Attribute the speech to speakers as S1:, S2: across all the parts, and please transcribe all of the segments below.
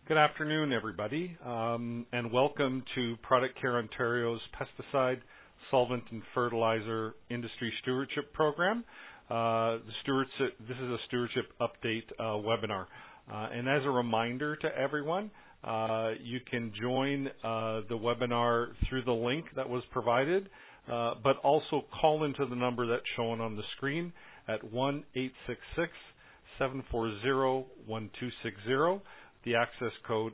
S1: Good afternoon, everybody, and welcome to Product Care Ontario's Pesticide, Solvent and Fertilizer Industry Stewardship Program. This is a stewardship update webinar. And as a reminder to everyone, you can join the webinar through the link that was provided, but also call into the number that's shown on the screen at 1-866-740-1260. The access code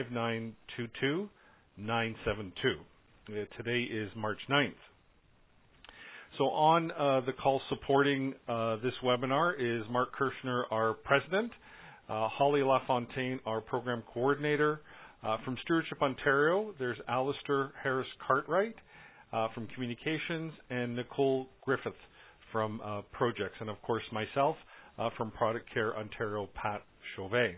S1: 5922972. Today is March 9th. So on the call supporting this webinar is Mark Kirshner, our president, Holly LaFontaine, our program coordinator. From Stewardship Ontario, there's Alistair Harris-Cartwright from communications, and Nicole Griffith from projects, and of course myself from Product Care Ontario, Pat Chauvet.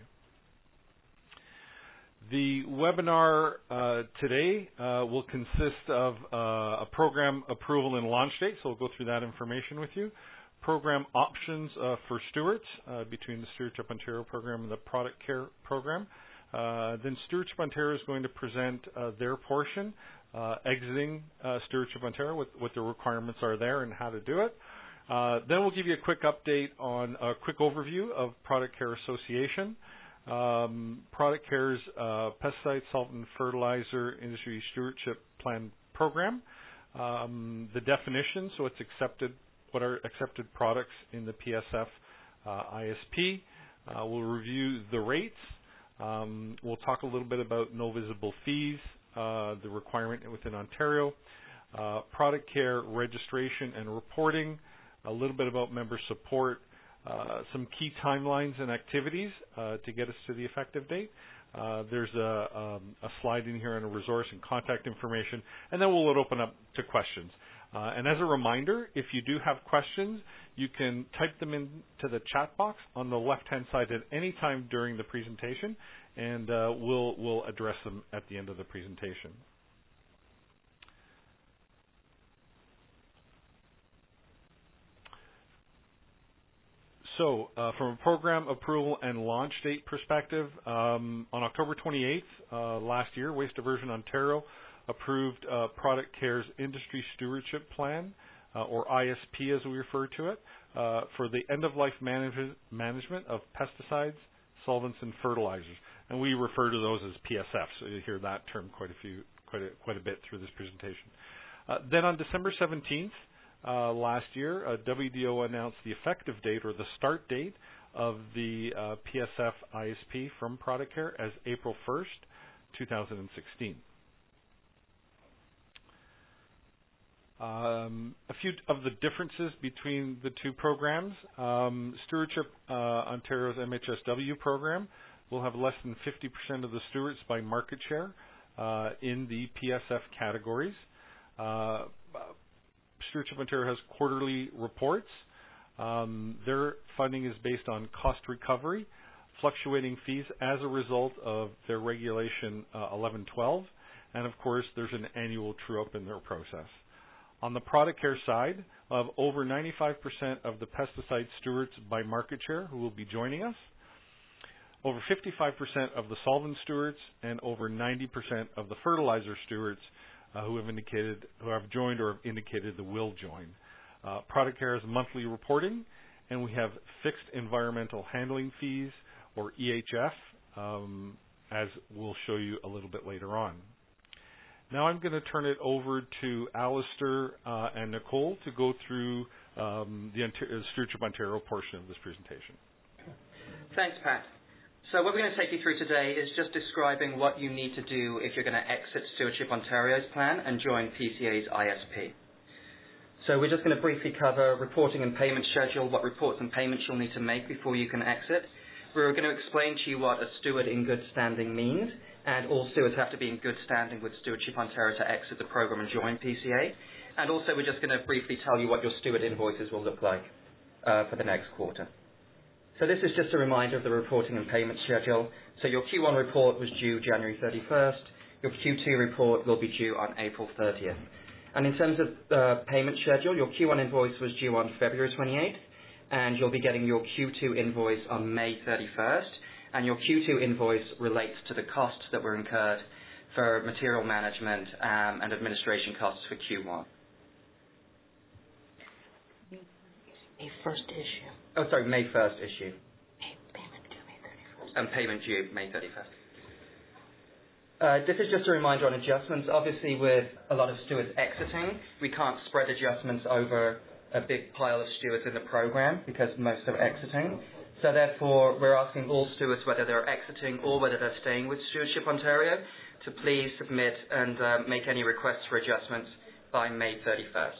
S1: The webinar today will consist of a program approval and launch date, so we'll go through that information with you. Program options for stewards between the Stewardship Ontario program and the Product Care program. Then Stewardship Ontario is going to present their portion, exiting Stewardship Ontario, what the requirements are there and how to do it. Then we'll give you a quick update on a quick overview of Product Care Association. Product Care's Pesticide, Solvent, and Fertilizer Industry Stewardship Plan program. The definition, so it's accepted, what are accepted products in the PSF ISP. We'll review the rates. We'll talk a little bit about no visible fees, the requirement within Ontario, Product Care registration and reporting, a little bit about member support, some key timelines and activities to get us to the effective date. There's a slide in here on a resource and contact information, and then we'll open up to questions. And as a reminder, if you do have questions, you can type them into the chat box on the left-hand side at any time during the presentation, and we'll address them at the end of the presentation. So, from a program approval and launch date perspective, on October 28th last year, Waste Diversion Ontario approved Product Care's Industry Stewardship Plan, or ISP as we refer to it, for the end-of-life management of pesticides, solvents, and fertilizers. And we refer to those as PSF, so you hear that term quite a bit through this presentation. Then on December 17th, last year, WDO announced the effective date or the start date of the PSF ISP from Product Care as April 1st, 2016. A few of the differences between the two programs. Stewardship Ontario's MHSW program will have less than 50% of the stewards by market share in the PSF categories. Stewardship Ontario has quarterly reports. Their funding is based on cost recovery, fluctuating fees as a result of their regulation 1112, and of course there's an annual true-up in their process. On the Product Care side, we'll have over 95% of the pesticide stewards by market share who will be joining us, over 55% of the solvent stewards, and over 90% of the fertilizer stewards who have joined or have indicated they will join. Product Care has monthly reporting, and we have fixed environmental handling fees, or EHF, as we'll show you a little bit later on. Now I'm going to turn it over to Alistair and Nicole to go through the Stewardship Ontario portion of this presentation.
S2: Thanks, Pat. So what we're going to take you through today is just describing what you need to do if you're going to exit Stewardship Ontario's plan and join PCA's ISP. So we're just going to briefly cover reporting and payment schedule, what reports and payments you'll need to make before you can exit. We're going to explain to you what a steward in good standing means, and all stewards have to be in good standing with Stewardship Ontario to exit the program and join PCA. And also we're just going to briefly tell you what your steward invoices will look like for the next quarter. So this is just a reminder of the reporting and payment schedule. So your Q1 report was due January 31st. Your Q2 report will be due on April 30th. And in terms of payment schedule, your Q1 invoice was due on February 28th, and you'll be getting your Q2 invoice on May 31st. and your Q2 invoice relates to the costs that were incurred for material management and administration costs for Q1.
S3: May 1st issue.
S2: Oh, sorry, May 1st issue.
S3: Payment due May 31st.
S2: And payment due May 31st. This is just a reminder on adjustments. Obviously, with a lot of stewards exiting, we can't spread adjustments over a big pile of stewards in the program because most are exiting. So therefore, we're asking all stewards, whether they're exiting or whether they're staying with Stewardship Ontario, to please submit and make any requests for adjustments by May 31st.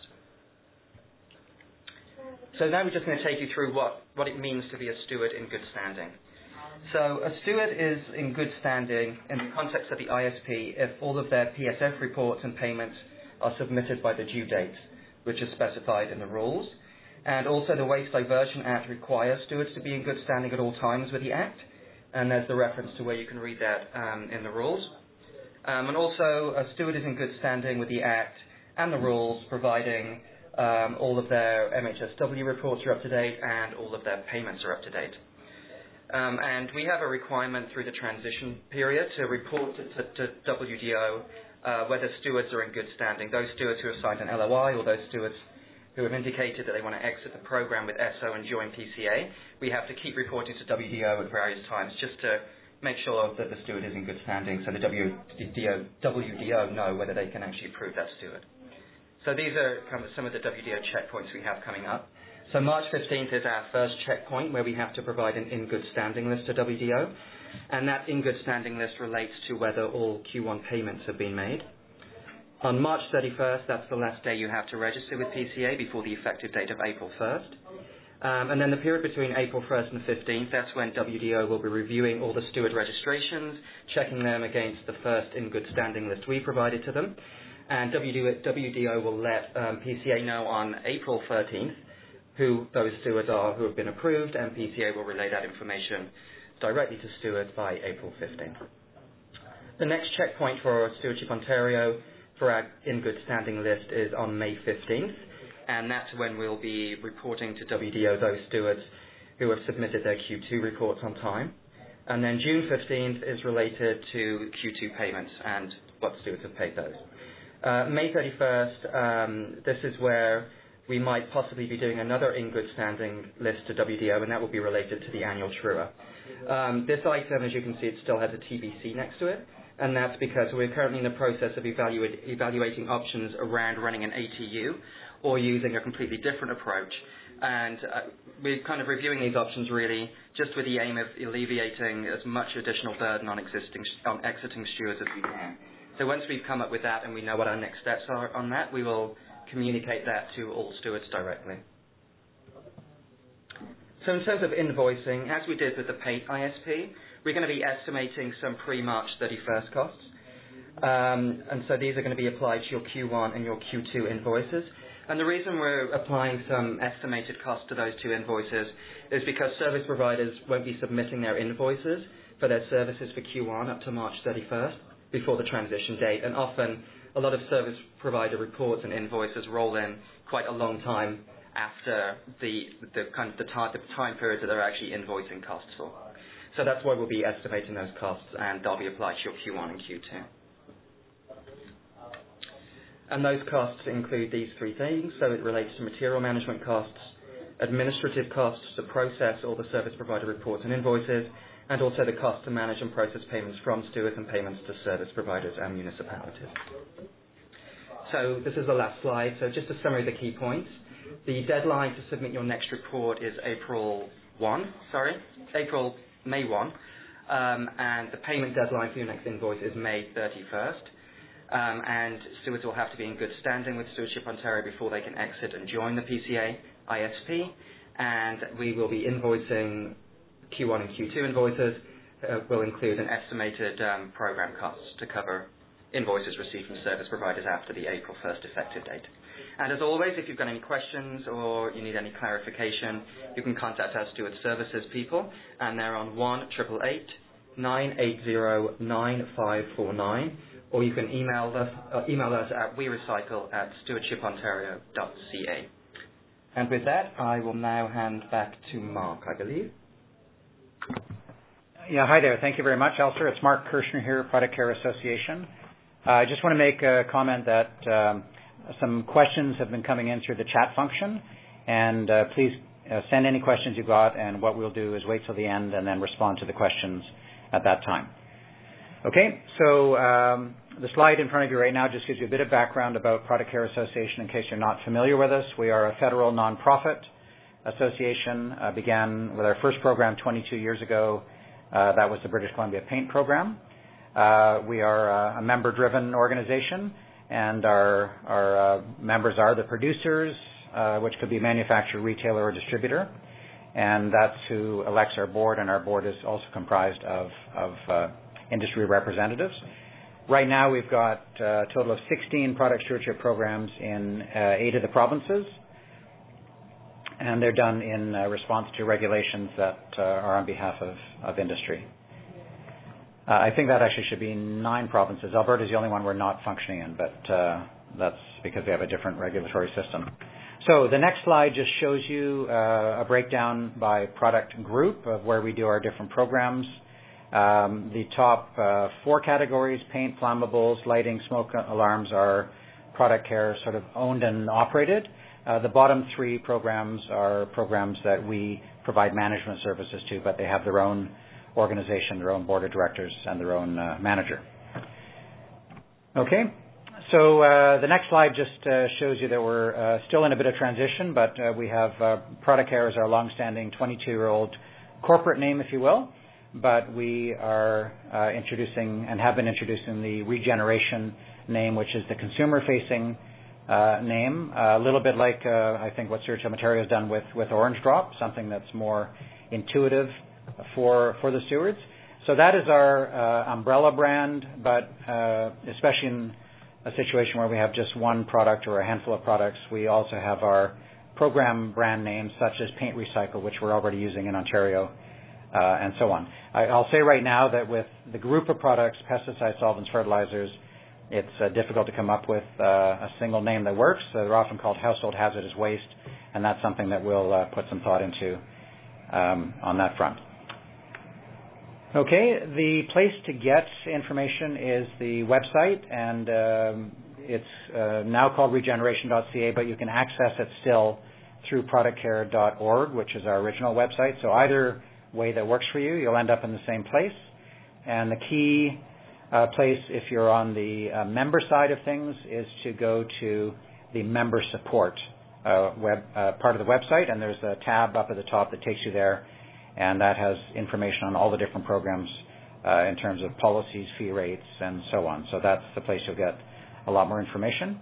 S2: So now we're just going to take you through what it means to be a steward in good standing. So a steward is in good standing in the context of the ISP if all of their PSF reports and payments are submitted by the due date, which is specified in the rules. And also the Waste Diversion Act requires stewards to be in good standing at all times with the Act, and there's the reference to where you can read that in the rules. And also a steward is in good standing with the Act and the rules, providing all of their MHSW reports are up to date and all of their payments are up to date. And we have a requirement through the transition period to report to WDO whether stewards are in good standing. Those stewards who have signed an LOI or those stewards who have indicated that they want to exit the program with ESSO and join PCA, we have to keep reporting to WDO at various times just to make sure that the steward is in good standing so the WDO know whether they can actually approve that steward. So these are kind of some of the WDO checkpoints we have coming up. So March 15th is our first checkpoint where we have to provide an in good standing list to WDO, and that in good standing list relates to whether all Q1 payments have been made. On March 31st, that's the last day you have to register with PCA before the effective date of April 1st. And then the period between April 1st and 15th, that's when WDO will be reviewing all the steward registrations, checking them against the first in good standing list we provided to them. And WDO will let PCA know on April 13th who those stewards are who have been approved, and PCA will relay that information directly to stewards by April 15th. The next checkpoint for Stewardship Ontario for our in good standing list is on May 15th, and that's when we'll be reporting to WDO those stewards who have submitted their Q2 reports on time. And then June 15th is related to Q2 payments and what stewards have paid those. May 31st, this is where we might possibly be doing another in good standing list to WDO, and that will be related to the annual TRUA. This item, as you can see, it still has a TBC next to it, and that's because we're currently in the process of evaluating options around running an ATU or using a completely different approach. And we're kind of reviewing these options really just with the aim of alleviating as much additional burden on exiting stewards as we can. So once we've come up with that and we know what our next steps are on that, we will communicate that to all stewards directly. So in terms of invoicing, as we did with the PATE ISP, we're going to be estimating some pre-March 31st costs. And so these are going to be applied to your Q1 and your Q2 invoices. And the reason we're applying some estimated costs to those two invoices is because service providers won't be submitting their invoices for their services for Q1 up to March 31st before the transition date. And often a lot of service provider reports and invoices roll in quite a long time after the time period that they're actually invoicing costs for. So that's why we'll be estimating those costs, and they'll be applied to your Q1 and Q2. And those costs include these three things. So it relates to material management costs, administrative costs to process all the service provider reports and invoices, and also the cost to manage and process payments from stewards and payments to service providers and municipalities. So this is the last slide. So just a summary of the key points. The deadline to submit your next report is May 1, and the payment deadline for your next invoice is May 31st. And stewards will have to be in good standing with Stewardship Ontario before they can exit and join the PCA ISP. And we will be invoicing Q1 and Q2 invoices. Will include an estimated program costs to cover invoices received from service providers after the April 1st effective date. And as always, if you've got any questions or you need any clarification, you can contact our Steward Services people, and they're on 1-888-980-9549, or you can email us at werecycle@stewardshipontario.ca. And with that, I will now hand back to Mark, I believe.
S4: Yeah, hi there. Thank you very much, Alistair. It's Mark Kirshner here, Product Care Association. I just want to make a comment that some questions have been coming in through the chat function, and please send any questions you've got, and what we'll do is wait till the end and then respond to the questions at that time. Okay, so the slide in front of you right now just gives you a bit of background about Product Care Association in case you're not familiar with us. We are a federal nonprofit association, began with our first program 22 years ago. That was the British Columbia Paint Program. We are a member-driven organization, and our members are the producers, which could be manufacturer, retailer, or distributor, and that's who elects our board, and our board is also comprised of industry representatives. Right now we've got a total of 16 product stewardship programs in 8 of the provinces, and they're done in response to regulations that are on behalf of industry. I think that actually should be 9 provinces. Alberta is the only one we're not functioning in, but that's because we have a different regulatory system. So the next slide just shows you a breakdown by product group of where we do our different programs. The top 4 categories, paint, flammables, lighting, smoke alarms, are Product Care sort of owned and operated. The bottom 3 programs are programs that we provide management services to, but they have their own organization, their own board of directors, and their own manager. Okay, so the next slide just shows you that we're still in a bit of transition, but we have Product Care as our long-standing 22-year-old corporate name, if you will, but we are introducing and have been introducing the Regeneration name, which is the consumer-facing name, a little bit like I think what Stewardship Ontario has done with Orange Drop, something that's more intuitive for the stewards. So that is our umbrella brand, but especially in a situation where we have just one product or a handful of products, we also have our program brand names such as Paint Recycle, which we're already using in Ontario, and so on. I'll say right now that with the group of products, pesticides, solvents, fertilizers, it's difficult to come up with a single name that works. They're often called household hazardous waste, and that's something that we'll put some thought into on that front. Okay, the place to get information is the website, and it's now called regeneration.ca, but you can access it still through productcare.org, which is our original website. So either way that works for you, you'll end up in the same place. And the key place, if you're on the member side of things, is to go to the member support part of the website, and there's a tab up at the top that takes you there, and that has information on all the different programs in terms of policies, fee rates, and so on. So that's the place you'll get a lot more information.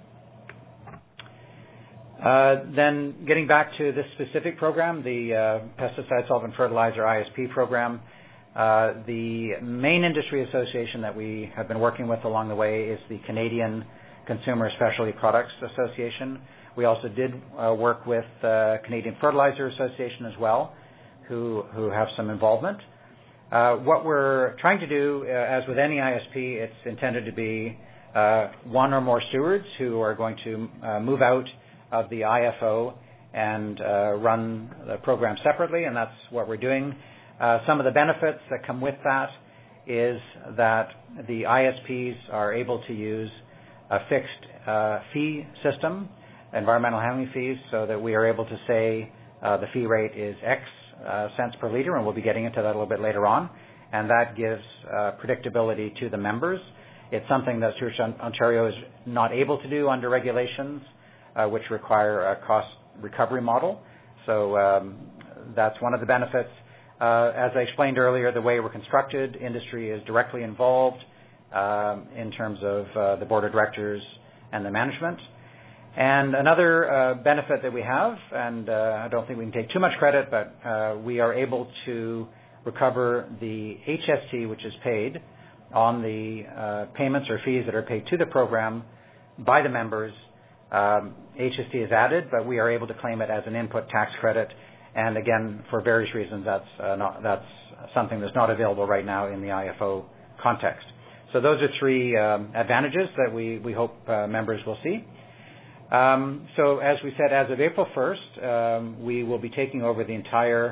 S4: Then getting back to this specific program, the Pesticide Solvent Fertilizer ISP program, the main industry association that we have been working with along the way is the Canadian Consumer Specialty Products Association. We also did work with Canadian Fertilizer Association as well, who have some involvement. What we're trying to do, as with any ISP, it's intended to be one or more stewards who are going to move out of the IFO and run the program separately, and that's what we're doing. Some of the benefits that come with that is that the ISPs are able to use a fixed fee system, environmental handling fees, so that we are able to say the fee rate is X cents per liter, and we'll be getting into that a little bit later on, and that gives predictability to the members. It's something that Stewardship Ontario is not able to do under regulations, which require a cost recovery model. So that's one of the benefits. As I explained earlier, the way we're constructed, industry is directly involved in terms of the board of directors and the management. And another benefit that we have, and I don't think we can take too much credit, but we are able to recover the HST, which is paid on the payments or fees that are paid to the program by the members. HST is added, but we are able to claim it as an input tax credit. And again, for various reasons, that's something that's not available right now in the IFO context. So those are 3 advantages that we hope members will see. So as we said, as of April 1st, we will be taking over the entire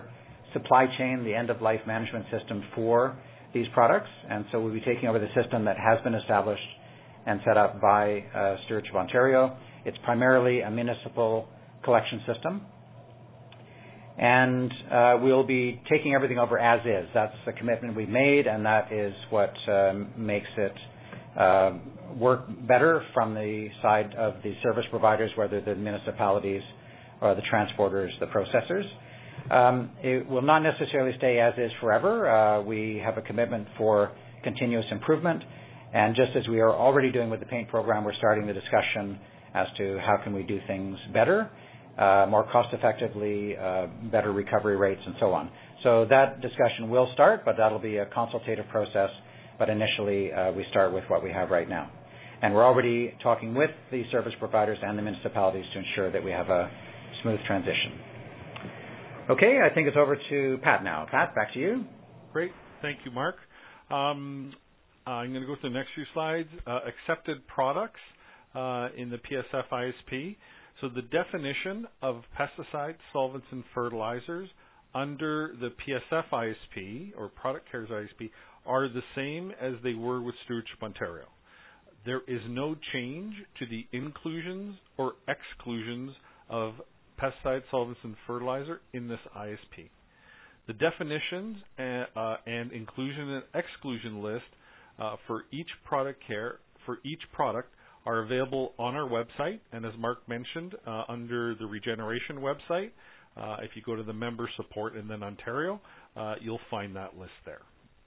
S4: supply chain, the end-of-life management system for these products. And so we'll be taking over the system that has been established and set up by Stewardship Ontario. It's primarily a municipal collection system. And we'll be taking everything over as is. That's the commitment we've made, and that is what makes it work better from the side of the service providers, whether the municipalities or the transporters, the processors. It will not necessarily stay as is forever. We have a commitment for continuous improvement, and just as we are already doing with the paint program, we're starting the discussion as to how can we do things better, more cost-effectively, better recovery rates, and so on. So that discussion will start, but that'll be a consultative process. But initially, we start with what we have right now. And we're already talking with the service providers and the municipalities to ensure that we have a smooth transition. Okay, I think it's over to Pat now. Pat, back to you.
S1: Great. Thank you, Mark. I'm going to go to the next few slides. Accepted products in the PSF ISP. So the definition of pesticides, solvents, and fertilizers under the PSF ISP, or Product Cares ISP, are the same as they were with Stewardship Ontario. There is no change to the inclusions or exclusions of pesticide, solvents, and fertilizer in this ISP. The definitions and inclusion and exclusion list for each product are available on our website, and as Mark mentioned, under the Regeneration website, if you go to the member support and then Ontario, you'll find that list there.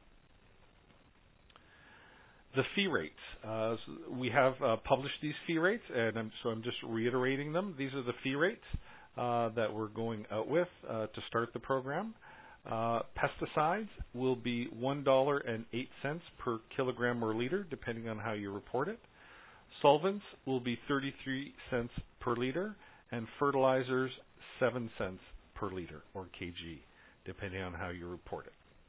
S1: The fee rates. We have published these fee rates, and I'm just reiterating them. These are the fee rates that we're going out with to start the program. Pesticides will be $1.08 per kilogram or liter, depending on how you report it. Solvents will be 33 cents per liter, and fertilizers 7 cents per liter or kg, depending on how you report it.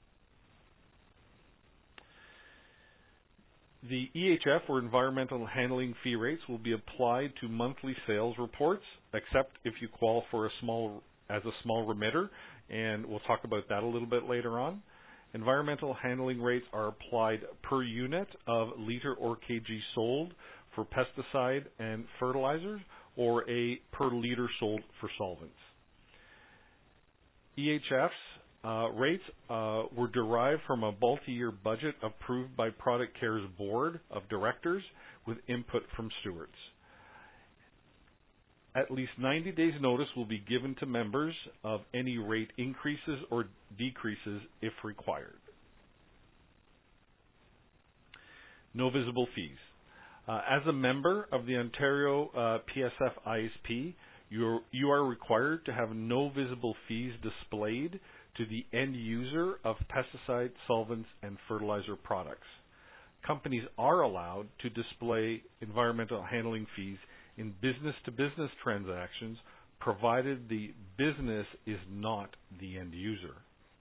S1: The EHF, or environmental handling fee rates, will be applied to monthly sales reports, except if you qualify for as a small remitter, and we'll talk about that a little bit later on. Environmental handling rates are applied per unit of liter or kg sold for pesticide and fertilizers, or a per liter sold for solvents. EHF's rates were derived from a multi-year budget approved by Product Care's Board of Directors with input from stewards. At least 90 days notice will be given to members of any rate increases or decreases if required. No visible fees. As a member of the Ontario PSF ISP, you are required to have no visible fees displayed to the end user of pesticide, solvents, and fertilizer products. Companies are allowed to display environmental handling fees in business-to-business transactions, provided the business is not the end user.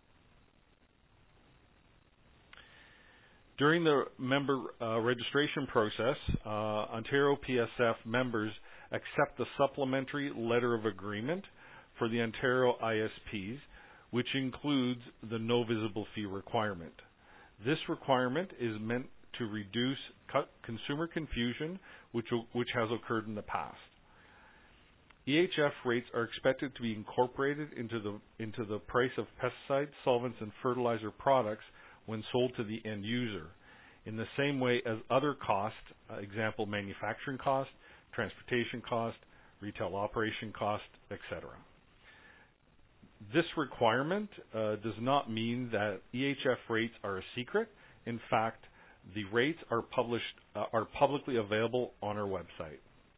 S1: During the member registration process, Ontario PSF members accept the supplementary letter of agreement for the Ontario ISPs, which includes the no visible fee requirement. This requirement is meant to reduce consumer confusion, which has occurred in the past. EHF rates are expected to be incorporated into the price of pesticides, solvents, and fertilizer products when sold to the end user, in the same way as other costs, example manufacturing cost, transportation cost, retail operation cost, etc. This requirement does not mean that EHF rates are a secret. In fact, the rates are publicly available on our website.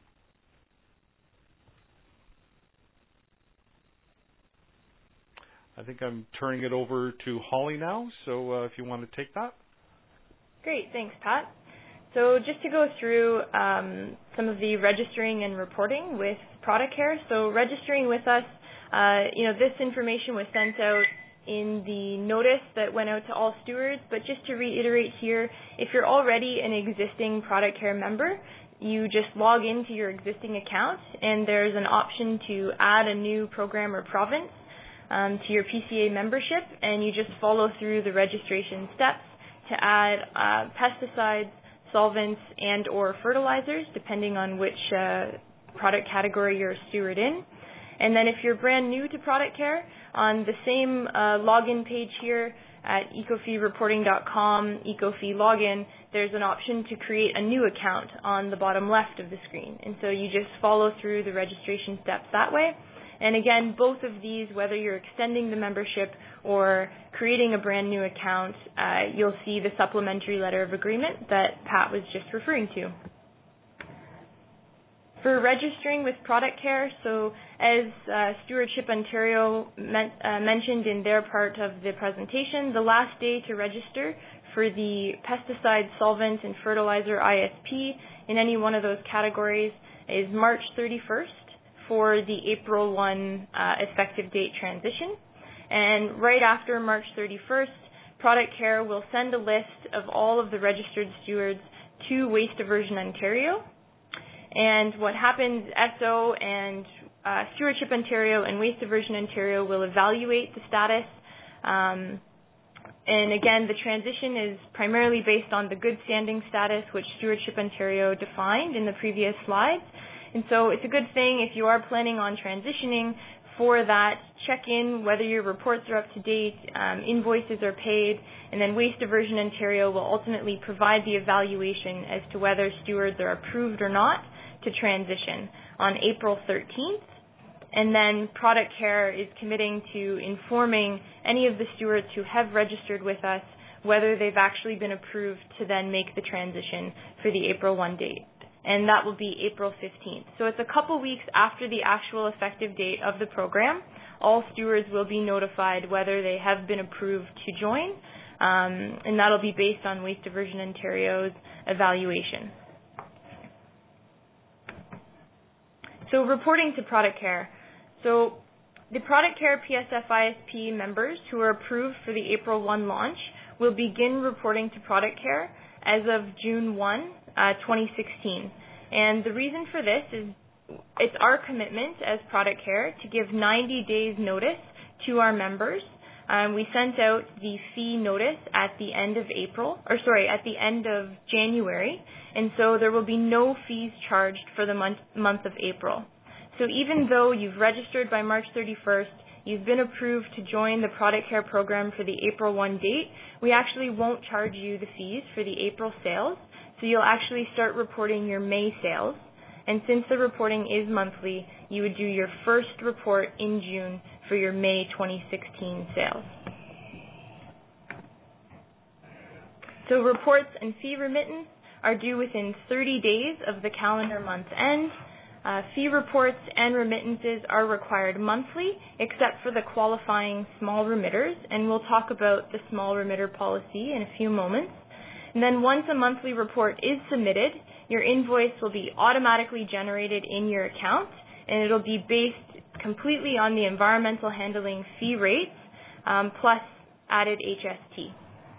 S1: I think I'm turning it over to Holly now, so if you want to take that.
S5: Great, thanks, Pat. So just to go through some of the registering and reporting with Product Care. So registering with us, this information was sent out in the notice that went out to all stewards, but just to reiterate here, if you're already an existing Product Care member, you just log into your existing account and there's an option to add a new program or province. to your PCA membership, and you just follow through the registration steps to add pesticides, solvents, and or fertilizers, depending on which product category you're a steward in. And then if you're brand new to Product Care, on the same login page here at ecofeereporting.com, Ecofee login, there's an option to create a new account on the bottom left of the screen. And so you just follow through the registration steps that way. And again, both of these, whether you're extending the membership or creating a brand new account, you'll see the supplementary letter of agreement that Pat was just referring to. For registering with Product Care, so as Stewardship Ontario mentioned in their part of the presentation, the last day to register for the pesticide, solvent, and fertilizer ISP in any one of those categories is March 31st for the April 1 effective date transition. And right after March 31st, Product Care will send a list of all of the registered stewards to Waste Diversion Ontario. And what happens, SO and Stewardship Ontario and Waste Diversion Ontario will evaluate the status. And again, the transition is primarily based on the good standing status, which Stewardship Ontario defined in the previous slides. And so it's a good thing if you are planning on transitioning for that, check in whether your reports are up to date, invoices are paid, and then Waste Diversion Ontario will ultimately provide the evaluation as to whether stewards are approved or not to transition on April 13th. And then Product Care is committing to informing any of the stewards who have registered with us whether they've actually been approved to then make the transition for the April 1 date. And that will be April 15th. So it's a couple weeks after the actual effective date of the program. All stewards will be notified whether they have been approved to join, and that'll be based on Waste Diversion Ontario's evaluation. So reporting to Product Care. So the Product Care PSF ISP members who are approved for the April 1 launch will begin reporting to Product Care as of June 1, 2016. And the reason for this is it's our commitment as Product Care to give 90 days notice to our members. We sent out the fee notice at the end of at the end of January, and so there will be no fees charged for the month of April. So even though you've registered by March 31st, you've been approved to join the Product Care program for the April 1 date, we actually won't charge you the fees for the April sales, so you'll actually start reporting your May sales. And since the reporting is monthly, you would do your first report in June for your May 2016 sales. So reports and fee remittance are due within 30 days of the calendar month end. Fee reports and remittances are required monthly, except for the qualifying small remitters, and we'll talk about the small remitter policy in a few moments. And then once a monthly report is submitted, your invoice will be automatically generated in your account, and it'll be based completely on the environmental handling fee rates, plus added HST.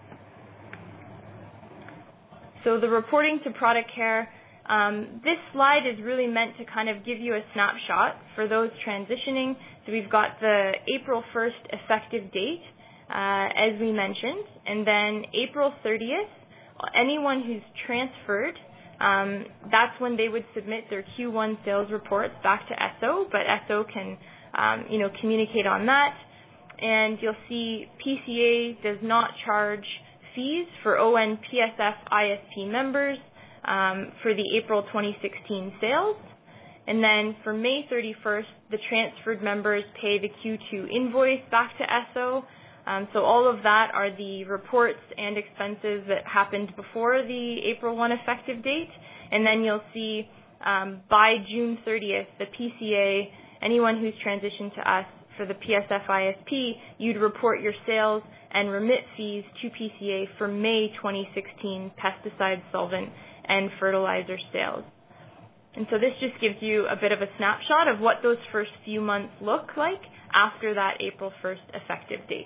S5: So the reporting to Product Care, this slide is really meant to kind of give you a snapshot for those transitioning. So we've got the April 1st effective date, as we mentioned, and then April 30th, anyone who's transferred, that's when they would submit their Q1 sales reports back to SO, but SO can, communicate on that. And you'll see PCA does not charge fees for ON PSF ISP members for the April 2016 sales. And then for May 31st, the transferred members pay the Q2 invoice back to SO. So all of that are the reports and expenses that happened before the April 1 effective date. And then you'll see by June 30th, the PCA, anyone who's transitioned to us for the PSF ISP, you'd report your sales and remit fees to PCA for May 2016 pesticide, solvent, and fertilizer sales. And so this just gives you a bit of a snapshot of what those first few months look like after that April 1st effective date.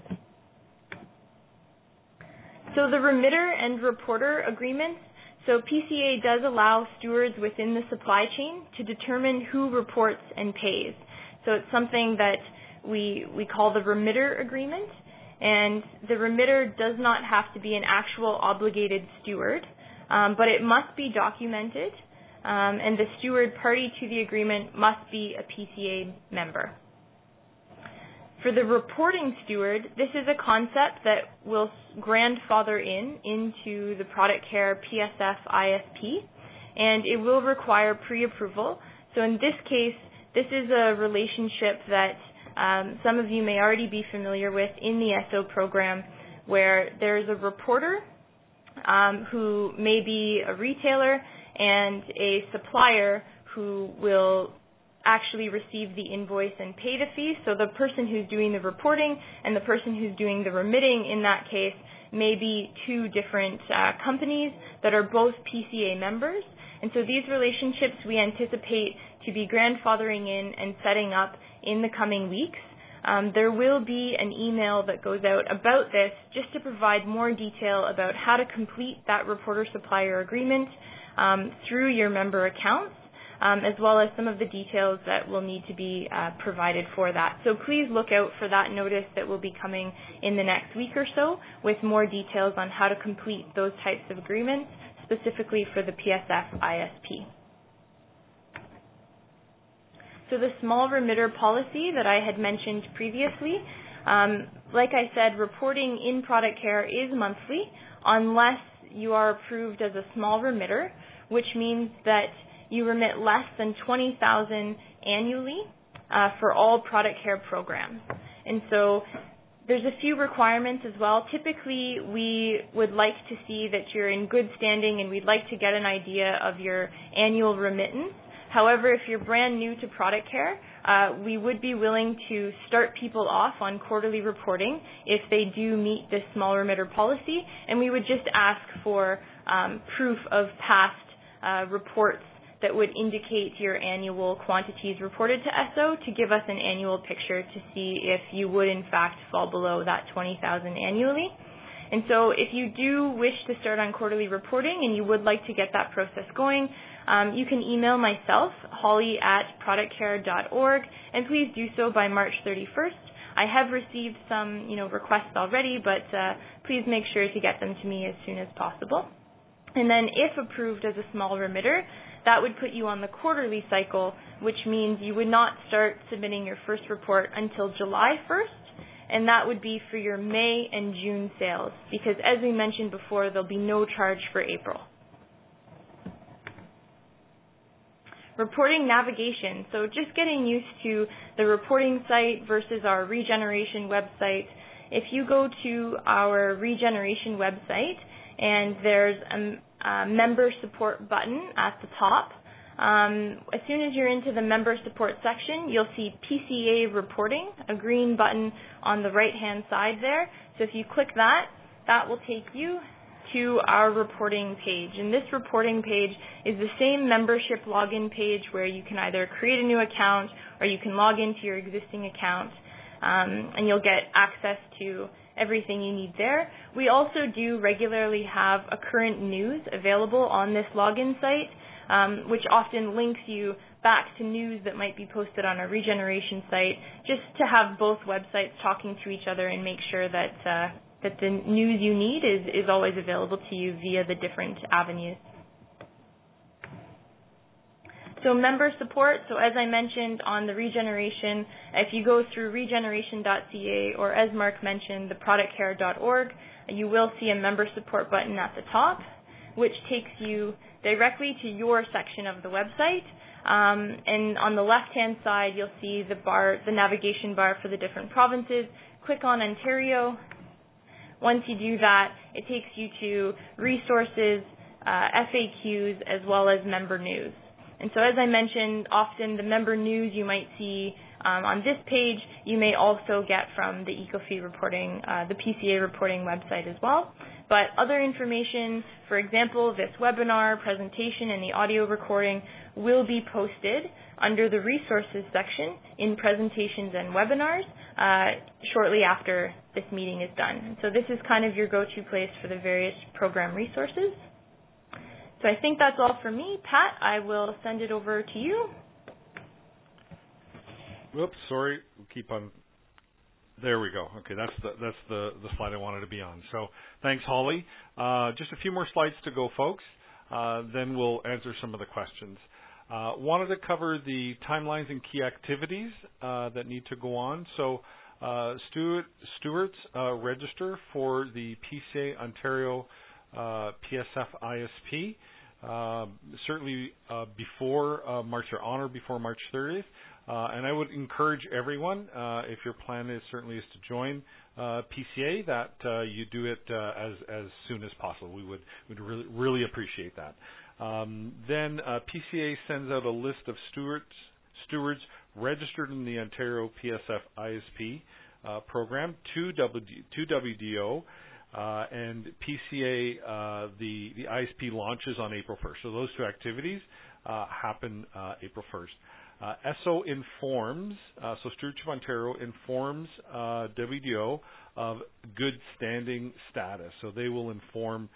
S5: So the remitter and reporter agreements, so PCA does allow stewards within the supply chain to determine who reports and pays. So it's something that we call the remitter agreement. And the remitter does not have to be an actual obligated steward, but it must be documented, and the steward party to the agreement must be a PCA member. For the reporting steward, this is a concept that will grandfather into the Product Care PSF ISP, and it will require pre-approval. So in this case, this is a relationship that some of you may already be familiar with in the SO program, where there's a reporter who may be a retailer and a supplier who will actually receive the invoice and pay the fee. So the person who's doing the reporting and the person who's doing the remitting in that case may be two different companies that are both PCA members. And so these relationships we anticipate to be grandfathering in and setting up in the coming weeks. There will be an email that goes out about this just to provide more detail about how to complete that reporter-supplier agreement through your member accounts, as well as some of the details that will need to be provided for that. So please look out for that notice that will be coming in the next week or so with more details on how to complete those types of agreements, specifically for the PSF ISP. So the small remitter policy that I had mentioned previously, like I said, reporting in Product Care is monthly unless you are approved as a small remitter, which means that you remit less than $20,000 annually for all Product Care programs. And so there's a few requirements as well. Typically, we would like to see that you're in good standing, and we'd like to get an idea of your annual remittance. However, if you're brand new to Product Care, we would be willing to start people off on quarterly reporting if they do meet this small remitter policy, and we would just ask for proof of past reports that would indicate your annual quantities reported to SO to give us an annual picture to see if you would in fact fall below that $20,000 annually. And so if you do wish to start on quarterly reporting and you would like to get that process going, you can email myself, holly@productcare.org, and please do so by March 31st. I have received some, requests already, but please make sure to get them to me as soon as possible. And then if approved as a small remitter, that would put you on the quarterly cycle, which means you would not start submitting your first report until July 1st, and that would be for your May and June sales, because as we mentioned before, there'll be no charge for April. Reporting navigation. So just getting used to the reporting site versus our regeneration website. If you go to our regeneration website and there's a member support button at the top, as soon as you're into the member support section, you'll see PCA reporting, a green button on the right-hand side there. So if you click that, that will take you to our reporting page. And this reporting page is the same membership login page where you can either create a new account or you can log into your existing account, and you'll get access to everything you need there. We also do regularly have a current news available on this login site, which often links you back to news that might be posted on our regeneration site, just to have both websites talking to each other and make sure that that the news you need is always available to you via the different avenues. So member support, so as I mentioned on the regeneration, if you go through regeneration.ca or as Mark mentioned, the productcare.org, you will see a member support button at the top, which takes you directly to your section of the website. And on the left-hand side, you'll see the navigation bar for the different provinces. Click on Ontario. Once you do that, it takes you to resources, FAQs, as well as member news. And so as I mentioned, often the member news you might see on this page, you may also get from the EcoFee reporting, the PCA reporting website as well. But other information, for example, this webinar, presentation, and the audio recording will be posted under the resources section in presentations and webinars shortly after this meeting is done. So this is kind of your go-to place for the various program resources. So I think that's all for me. Pat, I will send it over to you.
S1: Whoops, sorry. We'll keep on There we go. Okay, that's the slide I wanted to be on. So thanks, Holly. Just a few more slides to go, folks. Then we'll answer some of the questions. Wanted to cover the timelines and key activities that need to go on. So stewards register for the PCA Ontario PSF ISP. Certainly before March or on or before March 30th. And I would encourage everyone, if your plan is certainly to join PCA, that you do it as soon as possible. We'd really appreciate that. Then PCA sends out a list of stewards registered in the Ontario PSF ISP program to WDO. And PCA, the ISP launches on April 1st. So those two activities happen April 1st. ESO informs, so Stewardship Ontario informs WDO of good standing status. So they will inform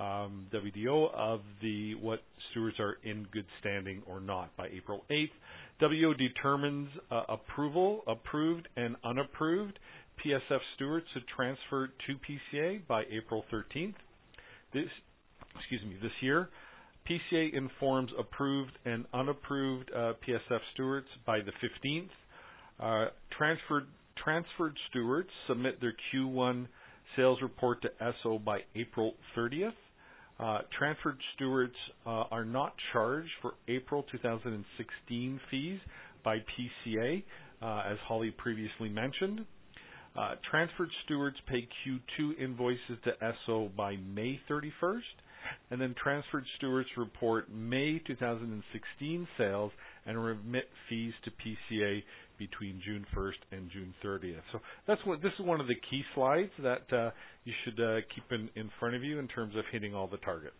S1: WDO of what stewards are in good standing or not by April 8th. WDO determines approved and unapproved PSF stewards to transfer to PCA by April 13th. This year. PCA informs approved and unapproved PSF stewards by the 15th. Transferred stewards submit their Q1 sales report to ESO by April 30th. Transferred stewards are not charged for April 2016 fees by PCA, as Holly previously mentioned. Transferred stewards pay Q2 invoices to ESO by May 31st. And then transferred stewards report May 2016 sales and remit fees to PCA between June 1st and June 30th. So this is one of the key slides that you should keep in front of you in terms of hitting all the targets.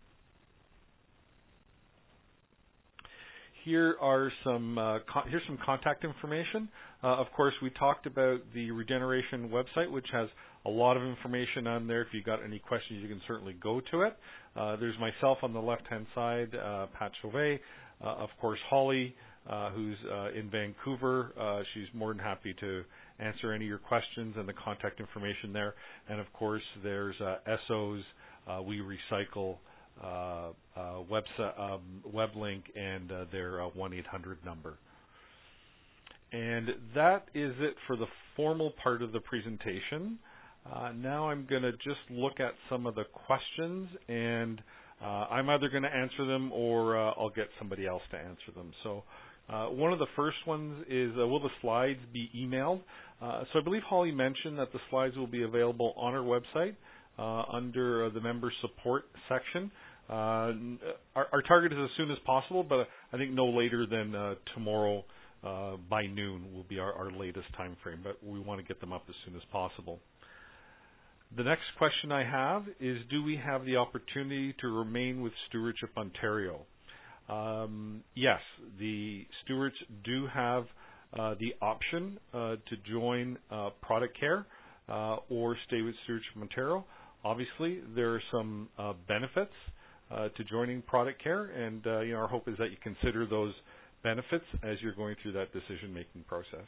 S1: Here's some contact information. Of course, we talked about the Regeneration website, which has a lot of information on there. If you've got any questions, you can certainly go to it. There's myself on the left-hand side, Pat Chauvet. Of course, Holly, who's in Vancouver. She's more than happy to answer any of your questions and the contact information there. And, of course, there's ESO's We Recycle website, web link, and their 1-800 number. And that is it for the formal part of the presentation. Now I'm going to just look at some of the questions, and I'm either going to answer them or I'll get somebody else to answer them. So one of the first ones is, will the slides be emailed? So I believe Holly mentioned that the slides will be available on our website under the member support section. Our target is as soon as possible, but I think no later than tomorrow by noon will be our latest time frame, but we want to get them up as soon as possible. The next question I have is, do we have the opportunity to remain with Stewardship Ontario? Yes, the stewards do have the option to join Product Care or stay with Stewardship Ontario. Obviously, there are some benefits to joining Product Care, and our hope is that you consider those benefits as you're going through that decision-making process.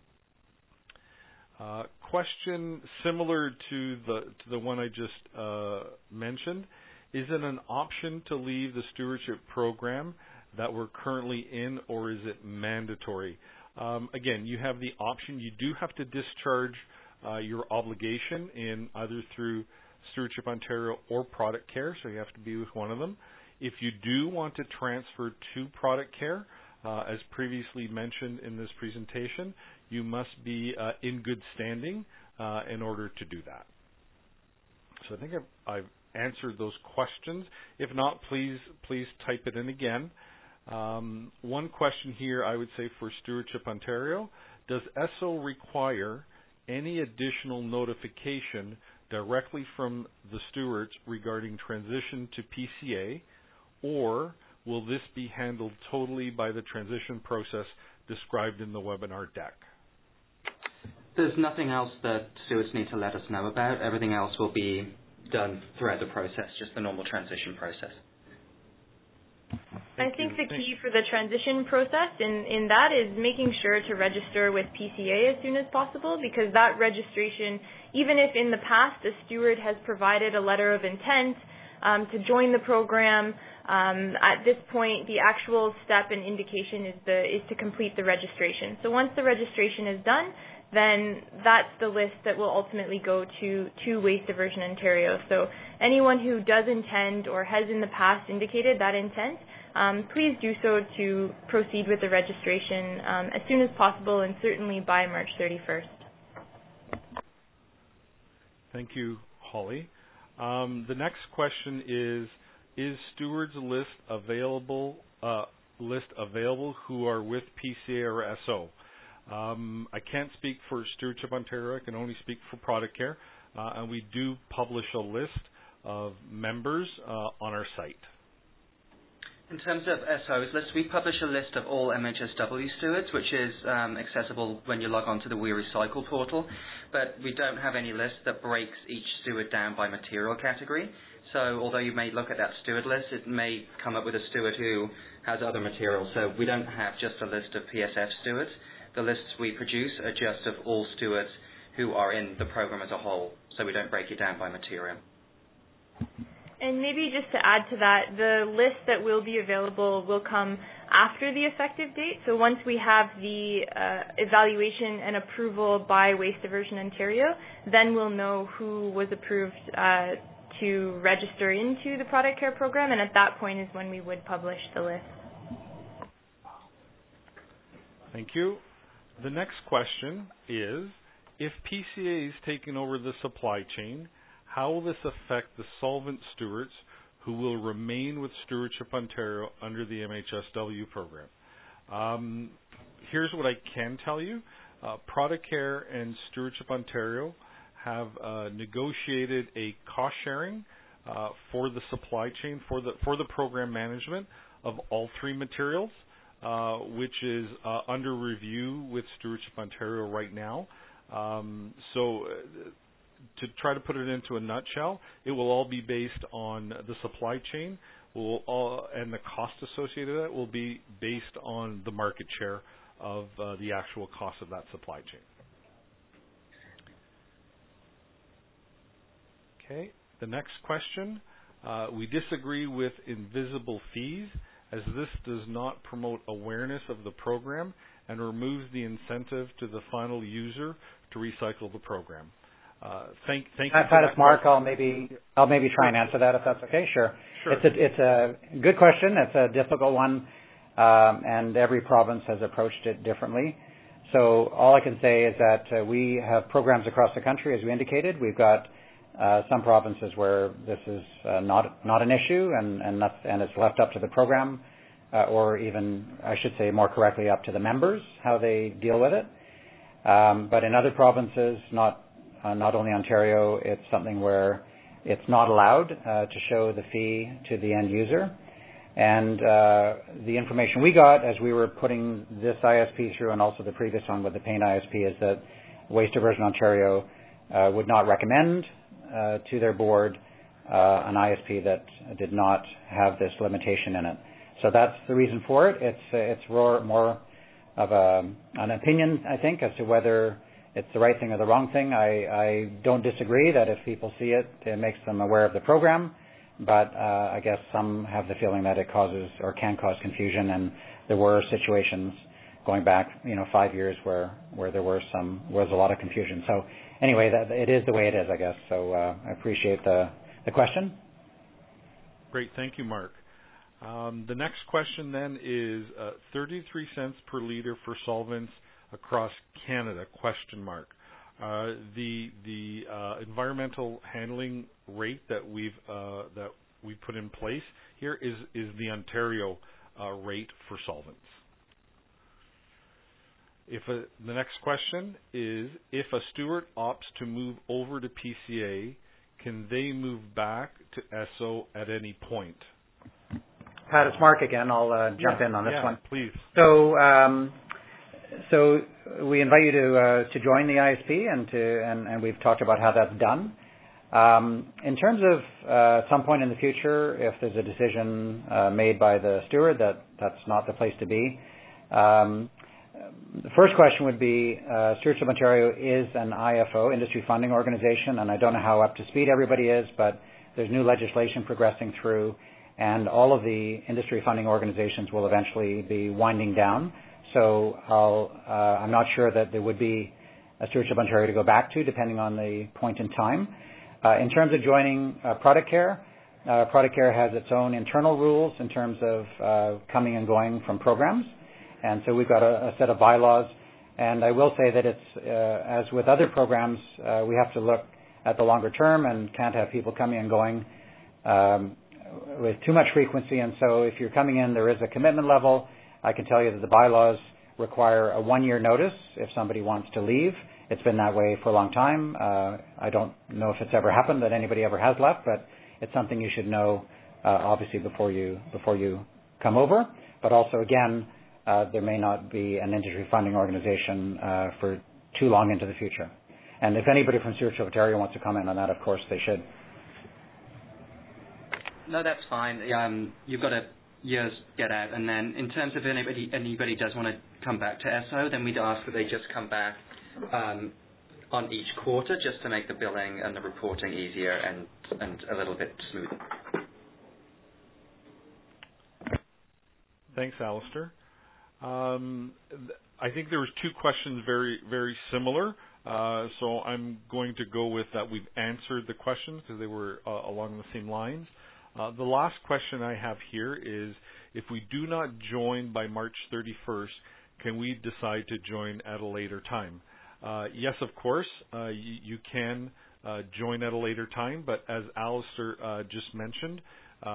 S1: Question similar to the one I just mentioned. Is it an option to leave the stewardship program that we're currently in, or is it mandatory? Again, you have the option. You do have to discharge your obligation in either through Stewardship Ontario or Product Care, so you have to be with one of them. If you do want to transfer to Product Care, as previously mentioned in this presentation, you must be in good standing in order to do that. So I think I've answered those questions. If not, please type it in again. One question here I would say for Stewardship Ontario, does ESO require any additional notification directly from the stewards regarding transition to PCA, or will this be handled totally by the transition process described in the webinar deck?
S2: There's nothing else that stewards need to let us know about. Everything else will be done throughout the process, just the normal transition process.
S5: I think the key for the transition process in that is making sure to register with PCA as soon as possible, because that registration, even if in the past a steward has provided a letter of intent to join the program, at this point the actual step and indication is to complete the registration. So once the registration is done, then that's the list that will ultimately go to Waste Diversion Ontario. So anyone who does intend or has in the past indicated that intent, please do so to proceed with the registration as soon as possible, and certainly by March 31st.
S1: Thank you, Holly. The next question is stewards list available who are with PCA or SO? I can't speak for Stewardship Ontario. I can only speak for Product Care, and we do publish a list of members on our site.
S2: In terms of SO's list, we publish a list of all MHSW stewards, which is accessible when you log on to the We Recycle portal, but we don't have any list that breaks each steward down by material category. So although you may look at that steward list, it may come up with a steward who has other materials. So we don't have just a list of PSF stewards. The lists we produce are just of all stewards who are in the program as a whole, so we don't break it down by material.
S5: And maybe just to add to that, the list that will be available will come after the effective date. So once we have the evaluation and approval by Waste Diversion Ontario, then we'll know who was approved to register into the Product Care program, and at that point is when we would publish the list.
S1: Thank you. The next question is, if PCA is taking over the supply chain, how will this affect the solvent stewards who will remain with Stewardship Ontario under the MHSW program? Here's what I can tell you. Product Care and Stewardship Ontario have negotiated a cost sharing for the supply chain, for the program management of all three materials, which is under review with Stewardship Ontario right now. So to try to put it into a nutshell, it will all be based on the supply chain, and the cost associated with it will be based on the market share of the actual cost of that supply chain. Okay, the next question. We disagree with invisible fees, as this does not promote awareness of the program and removes the incentive to the final user to recycle the program. Thank you.
S4: Pat, it's Mark. I'll maybe try and answer that if that's okay. Sure. It's a good question. It's a difficult one, and every province has approached it differently. So all I can say is that we have programs across the country, as we indicated. We've got some provinces where this is not an issue, and it's left up to the program, or even, I should say more correctly, up to the members how they deal with it. But in other provinces, not only Ontario, it's something where it's not allowed to show the fee to the end user. And the information we got as we were putting this ISP through, and also the previous one with the Paint ISP, is that Waste Diversion Ontario would not recommend to their board an ISP that did not have this limitation in it. So that's the reason for it. It's more of an opinion, I think, as to whether it's the right thing or the wrong thing. I don't disagree that if people see it, it makes them aware of the program, but I guess some have the feeling that it causes or can cause confusion, and there were situations going back 5 years where there was a lot of confusion. So anyway, it is the way it is, I guess. So I appreciate the question.
S1: Great, thank you, Mark. The next question then is 33 cents per liter for solvents across Canada, ? The environmental handling rate that we put in place here is the Ontario rate for solvents. The next question is, if a steward opts to move over to PCA, can they move back to SO at any point?
S4: Pat, it's Mark again. I'll jump in on this one.
S1: Please.
S4: So we invite you to join the ISP, and we've talked about how that's done. In terms of some point in the future, if there's a decision made by the steward that that's not the place to be, the first question would be, Stewardship Ontario is an IFO, industry funding organization, and I don't know how up to speed everybody is, but there's new legislation progressing through, and all of the industry funding organizations will eventually be winding down. So I'm not sure that there would be a Stewardship Ontario to go back to, depending on the point in time. In terms of joining Product Care, Product Care has its own internal rules in terms of coming and going from programs. And so we've got a set of bylaws. And I will say that it's, as with other programs, we have to look at the longer term and can't have people coming and going with too much frequency. And so if you're coming in, there is a commitment level. I can tell you that the bylaws require a 1-year notice if somebody wants to leave. It's been that way for a long time. I don't know if it's ever happened that anybody ever has left, but it's something you should know, obviously, before you come over. But also, again, there may not be an industry funding organization for too long into the future. And if anybody from Stewardship Ontario wants to comment on that, of course, they should.
S2: No, that's fine. You've got a year's get out, and then in terms of anybody does want to come back to ESO, then we'd ask that they just come back on each quarter, just to make the billing and the reporting easier and a little bit smoother.
S1: Thanks, Alistair. I think there was 2 questions very, very similar. So I'm going to go with that we've answered the questions because they were along the same lines. The last question I have here is, if we do not join by March 31st, can we decide to join at a later time? Yes, of course, you can join at a later time, but as Alistair just mentioned,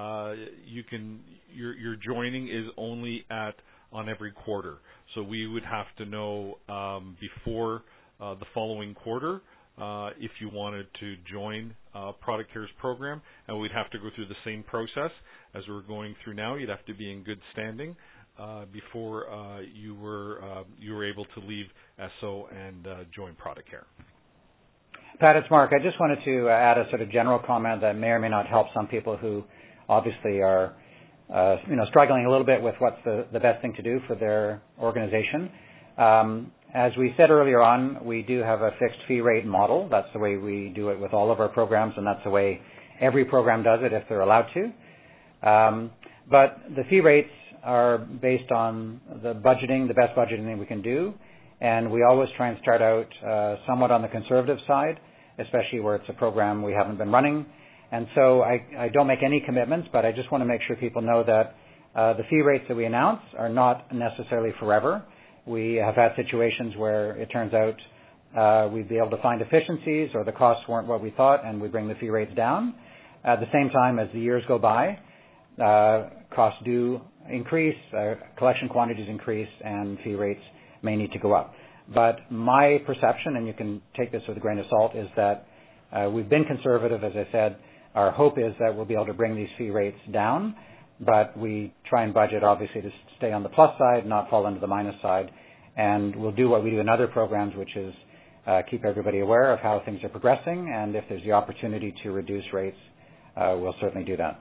S1: your joining is only on every quarter. So we would have to know before the following quarter if you wanted to join Product Care's program, and we'd have to go through the same process as we're going through now. You'd have to be in good standing before you were able to leave ESO and join Product Care.
S4: Pat, it's Mark. I just wanted to add a sort of general comment that may or may not help some people who obviously are struggling a little bit with what's the best thing to do for their organization. As we said earlier on, we do have a fixed fee rate model. That's the way we do it with all of our programs, and that's the way every program does it if they're allowed to. But the fee rates are based on the budgeting, the best budgeting we can do, and we always try and start out somewhat on the conservative side, especially where it's a program we haven't been running. And so I don't make any commitments, but I just want to make sure people know that the fee rates that we announce are not necessarily forever. We have had situations where it turns out we'd be able to find efficiencies or the costs weren't what we thought, and we bring the fee rates down. At the same time, as the years go by, costs do increase, collection quantities increase, and fee rates may need to go up. But my perception, and you can take this with a grain of salt, is that we've been conservative, as I said. Our hope is that we'll be able to bring these fee rates down, but we try and budget, obviously, to stay on the plus side, not fall into the minus side. And we'll do what we do in other programs, which is keep everybody aware of how things are progressing, and if there's the opportunity to reduce rates, we'll certainly do that.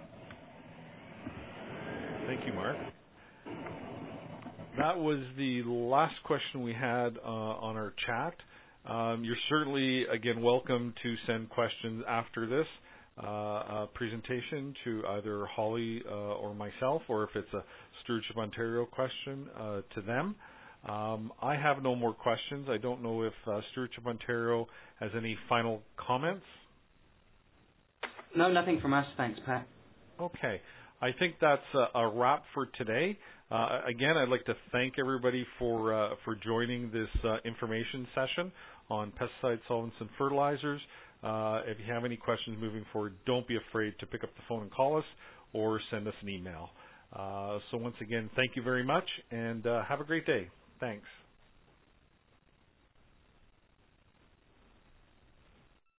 S1: Thank you, Mark. That was the last question we had on our chat. You're certainly, again, welcome to send questions after this presentation to either Holly or myself, or if it's a Stewardship Ontario question, to them. I have no more questions. I don't know if Stewardship Ontario has any final comments.
S2: No, nothing from us. Thanks, Pat.
S1: Okay. I think that's a wrap for today. Again, I'd like to thank everybody for joining this information session on pesticides, solvents, and fertilizers. If you have any questions moving forward, don't be afraid to pick up the phone and call us or send us an email. So once again, thank you very much, and have a great day. Thanks.